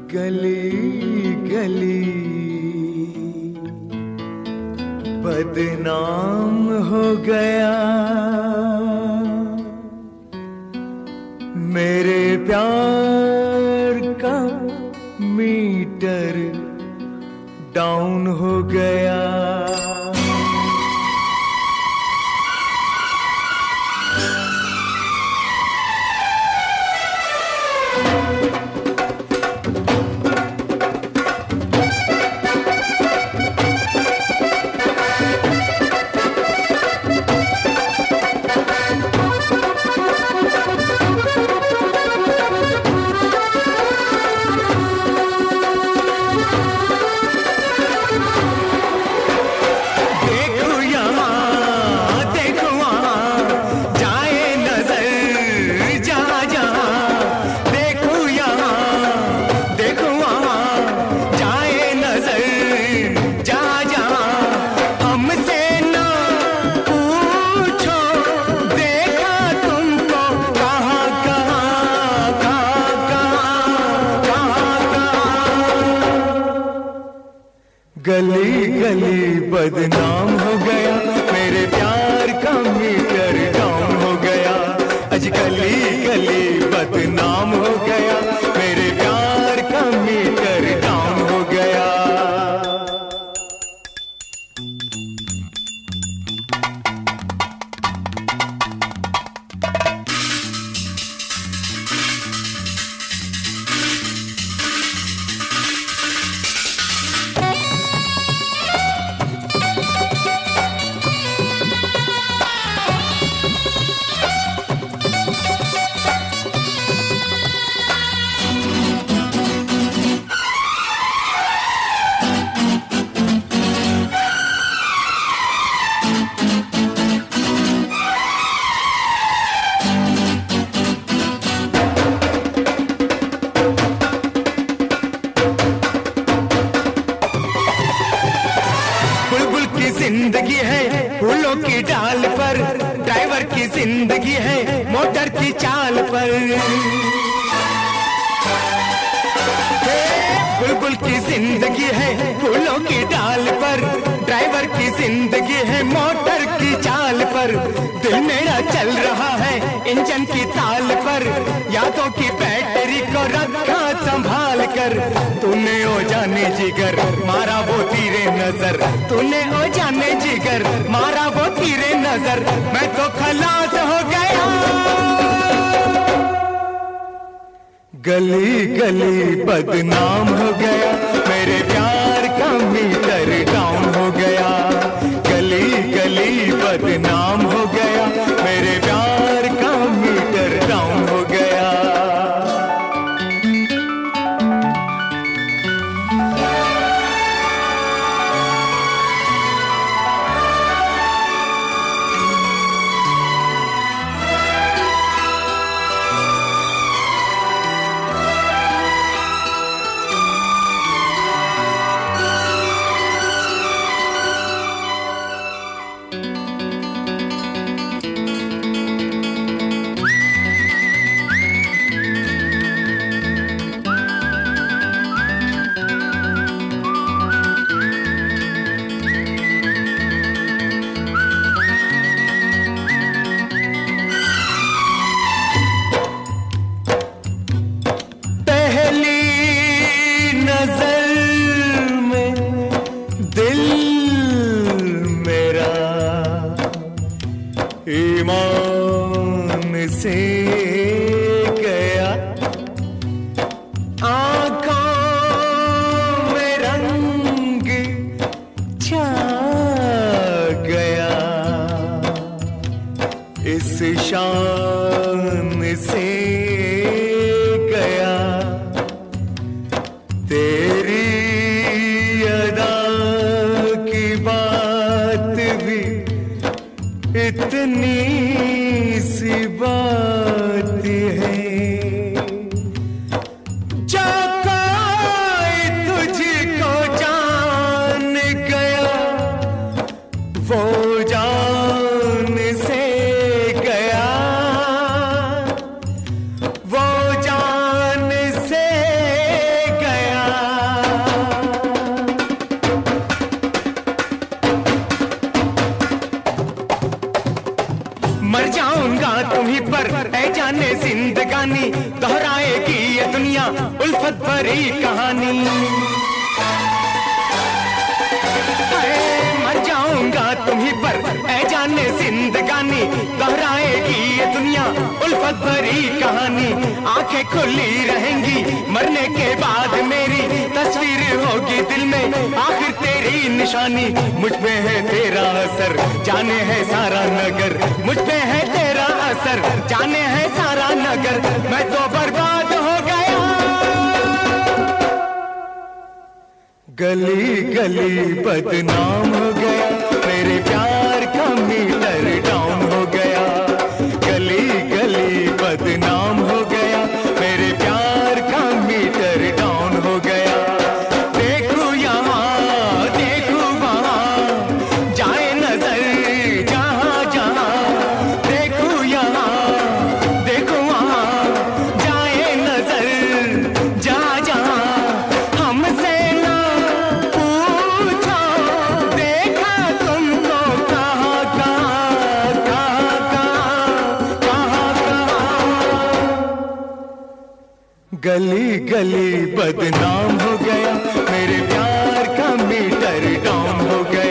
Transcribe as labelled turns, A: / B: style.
A: गली गली बदनाम हो गया, मेरे प्यार का मीटर डाउन हो गया। गली गली बदनाम हो गया, मेरे प्यार का मीटर डाउन हो गया। आज गली गली बदनाम हो गया, मेरे प्यार का मीटर डाउन हो गया। जिंदगी है फूलों की डाल पर, ड्राइवर की जिंदगी है मोटर की चाल पर। बुलबुल की जिंदगी है फूलों की डाल पर, ड्राइवर की जिंदगी है मोटर की चाल पर। दिल मेरा चल रहा है इंजन की ताल पर, यादों की बैटरी को रखा संभाल कर। तूने ओ जाने जिगर मारा वो तीरे नजर, तूने ओ जाने जिगर मारा वो तीरे नजर। मैं तो खलास हो गया। गली गली बदनाम हो गया, मेरे प्यार का मीटर डाउन हो गया। गली गली बदनाम हो गया, मेरे प्यार का मीटर डाउन हो गया। दुनिया उल्फत भरी कहानी। मर जाऊंगा तुम्हीं पर ऐ जाने जिंदगानी, दोहराएगी ये दुनिया उल्फत भरी कहानी। आंखें खुली रहेंगी मरने के बाद मेरी, तस्वीर होगी दिल में आखिर तेरी निशानी। मुझ पे है तेरा असर जाने है सारा नगर, मुझ पे है तेरा असर जाने है सारा नगर। मैं तो बर्बाद हो गया, गली गली बदनाम हो गया, मेरे प्यार का मीटर डाउन हो गया। गली गली बदनाम हो गया, मेरे प्यार का मीटर डाउन हो गया। देखूं यहाँ देखूं वहाँ, जाए नजर जहाँ जहाँ। देखूं यहाँ देखूं वहाँ, जाए नजर जहाँ जहाँ। हमसे गली गली बदनाम हो गया, मेरे प्यार का मीटर डाउन हो गया।